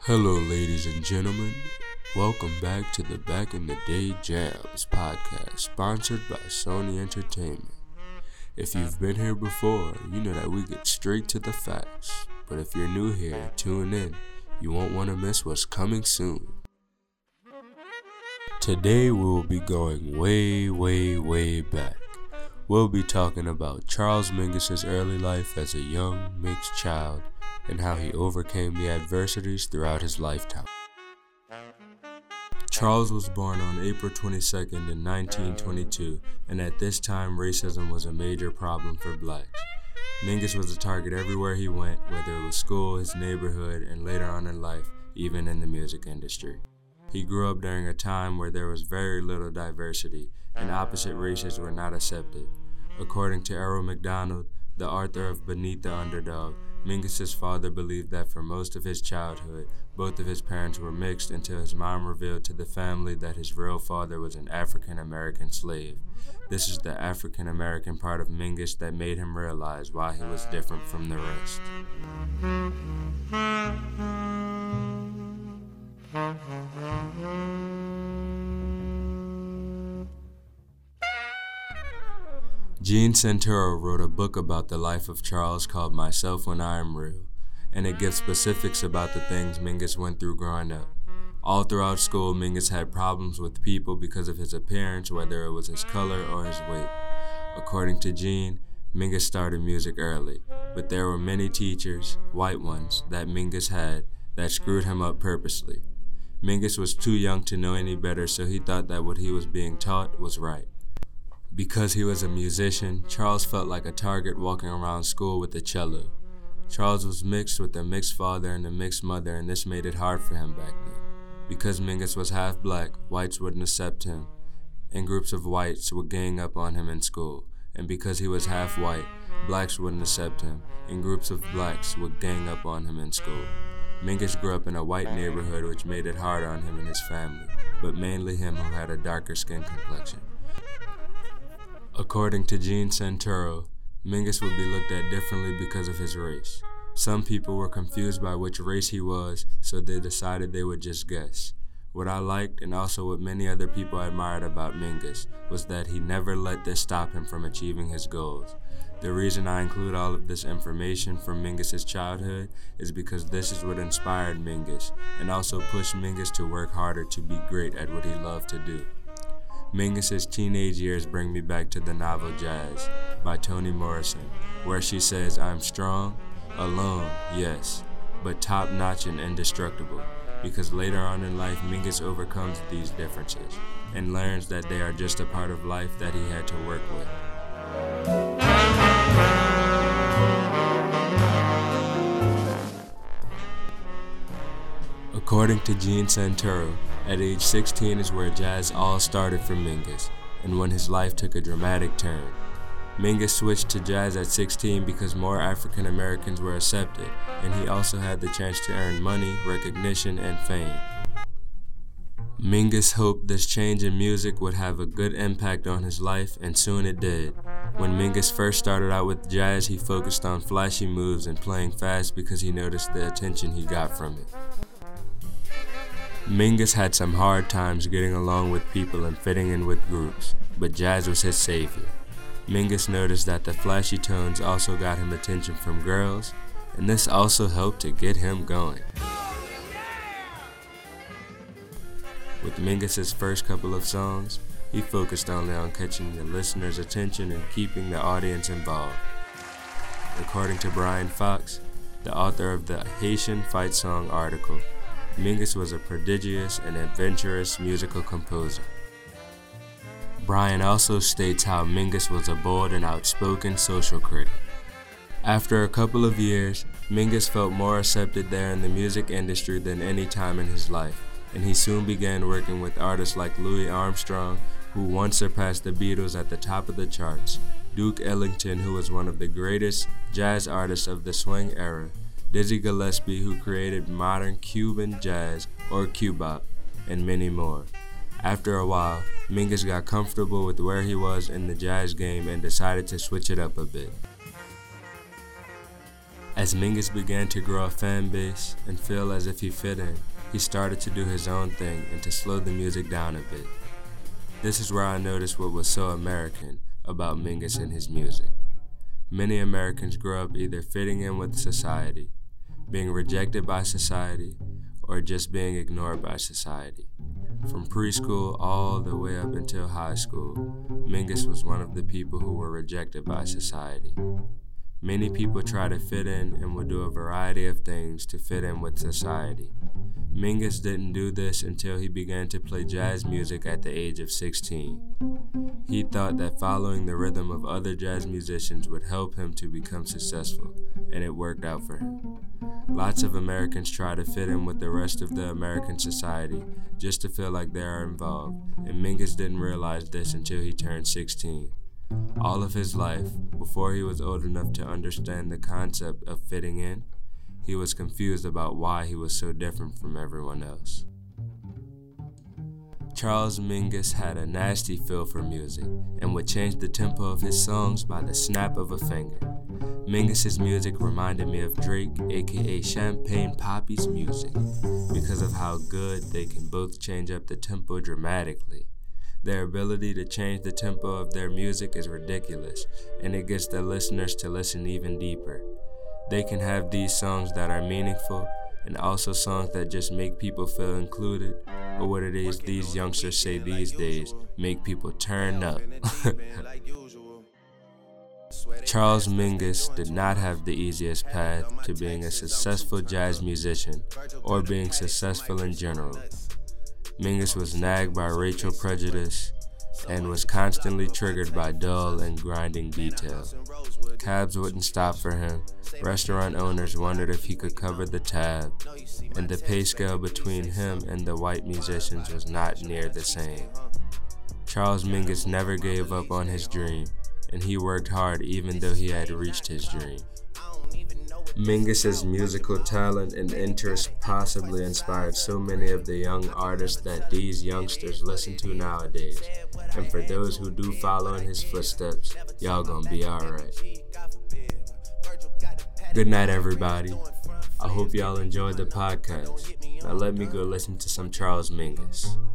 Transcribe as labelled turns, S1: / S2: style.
S1: Hello, ladies and gentlemen. Welcome back to the Back in the Day Jams podcast, sponsored by Sony Entertainment. If you've been here before, you know that we get straight to the facts. But if you're new here, tune in. You won't want to miss what's coming soon. Today we will be going way back. We'll be talking about Charles Mingus's early life as a young, mixed child and how he overcame the adversities throughout his lifetime. Charles was born on April 22nd in 1922, and at this time racism was a major problem for blacks. Mingus was a target everywhere he went, whether it was school, his neighborhood, and later on in life, even in the music industry. He grew up during a time where there was very little diversity, and opposite races were not accepted. According to Errol McDonald, the author of Beneath the Underdog, Mingus's father believed that for most of his childhood, both of his parents were mixed until his mom revealed to the family that his real father was an African-American slave. This is the African-American part of Mingus that made him realize why he was different from the rest. Gene Santoro wrote a book about the life of Charles called Myself When I Am Real, and it gives specifics about the things Mingus went through growing up. All throughout school, Mingus had problems with people because of his appearance, whether it was his color or his weight. According to Gene, Mingus started music early, but there were many teachers, white ones, that Mingus had that screwed him up purposely. Mingus was too young to know any better, so he thought that what he was being taught was right. Because he was a musician, Charles felt like a target walking around school with a cello. Charles was mixed with a mixed father and a mixed mother, and this made it hard for him back then. Because Mingus was half black, whites wouldn't accept him, and groups of whites would gang up on him in school. And because he was half white, blacks wouldn't accept him, and groups of blacks would gang up on him in school. Mingus grew up in a white neighborhood, which made it hard on him and his family, but mainly him who had a darker skin complexion. According to Gene Santoro, Mingus would be looked at differently because of his race. Some people were confused by which race he was, so they decided they would just guess. What I liked, and also what many other people admired about Mingus, was that he never let this stop him from achieving his goals. The reason I include all of this information from Mingus's childhood is because this is what inspired Mingus, and also pushed Mingus to work harder to be great at what he loved to do. Mingus's teenage years bring me back to the novel Jazz by Toni Morrison, where she says, "I'm strong, alone, yes, but top-notch and indestructible," because later on in life, Mingus overcomes these differences and learns that they are just a part of life that he had to work with. According to Gene Santoro, at age 16 is where jazz all started for Mingus, and when his life took a dramatic turn. Mingus switched to jazz at 16 because more African Americans were accepted, and he also had the chance to earn money, recognition, and fame. Mingus hoped this change in music would have a good impact on his life, and soon it did. When Mingus first started out with jazz, he focused on flashy moves and playing fast because he noticed the attention he got from it. Mingus had some hard times getting along with people and fitting in with groups, but jazz was his savior. Mingus noticed that the flashy tones also got him attention from girls, and this also helped to get him going. With Mingus's first couple of songs, he focused only on catching the listener's attention and keeping the audience involved. According to Brian Fox, the author of the Haitian Fight Song article, Mingus was a prodigious and adventurous musical composer. Brian also states how Mingus was a bold and outspoken social critic. After a couple of years, Mingus felt more accepted there in the music industry than any time in his life, and he soon began working with artists like Louis Armstrong, who once surpassed the Beatles at the top of the charts, Duke Ellington, who was one of the greatest jazz artists of the swing era, Dizzy Gillespie, who created modern Cuban jazz or cubop, and many more. After a while, Mingus got comfortable with where he was in the jazz game and decided to switch it up a bit. As Mingus began to grow a fan base and feel as if he fit in, he started to do his own thing and to slow the music down a bit. This is where I noticed what was so American about Mingus and his music. Many Americans grow up either fitting in with society, being rejected by society, or just being ignored by society. From preschool all the way up until high school, Mingus was one of the people who were rejected by society. Many people try to fit in and will do a variety of things to fit in with society. Mingus didn't do this until he began to play jazz music at the age of 16. He thought that following the rhythm of other jazz musicians would help him to become successful, and it worked out for him. Lots of Americans try to fit in with the rest of the American society just to feel like they are involved, and Mingus didn't realize this until he turned 16. All of his life, before he was old enough to understand the concept of fitting in, he was confused about why he was so different from everyone else. Charles Mingus had a nasty feel for music and would change the tempo of his songs by the snap of a finger. Mingus's music reminded me of Drake, aka Champagne Papi's music, because of how good they can both change up the tempo dramatically. Their ability to change the tempo of their music is ridiculous, and it gets the listeners to listen even deeper. They can have these songs that are meaningful, and also songs that just make people feel included, or what it is these youngsters say these days, make people turn up. Charles Mingus did not have the easiest path to being a successful jazz musician, or being successful in general. Mingus was nagged by racial prejudice and was constantly triggered by dull and grinding detail. Cabs wouldn't stop for him, restaurant owners wondered if he could cover the tab, and the pay scale between him and the white musicians was not near the same. Charles Mingus never gave up on his dream, and he worked hard even though he had reached his dream. Mingus's musical talent and interest possibly inspired so many of the young artists that these youngsters listen to nowadays. And for those who do follow in his footsteps, y'all gonna be alright. Good night, everybody. I hope y'all enjoyed the podcast. Now let me go listen to some Charles Mingus.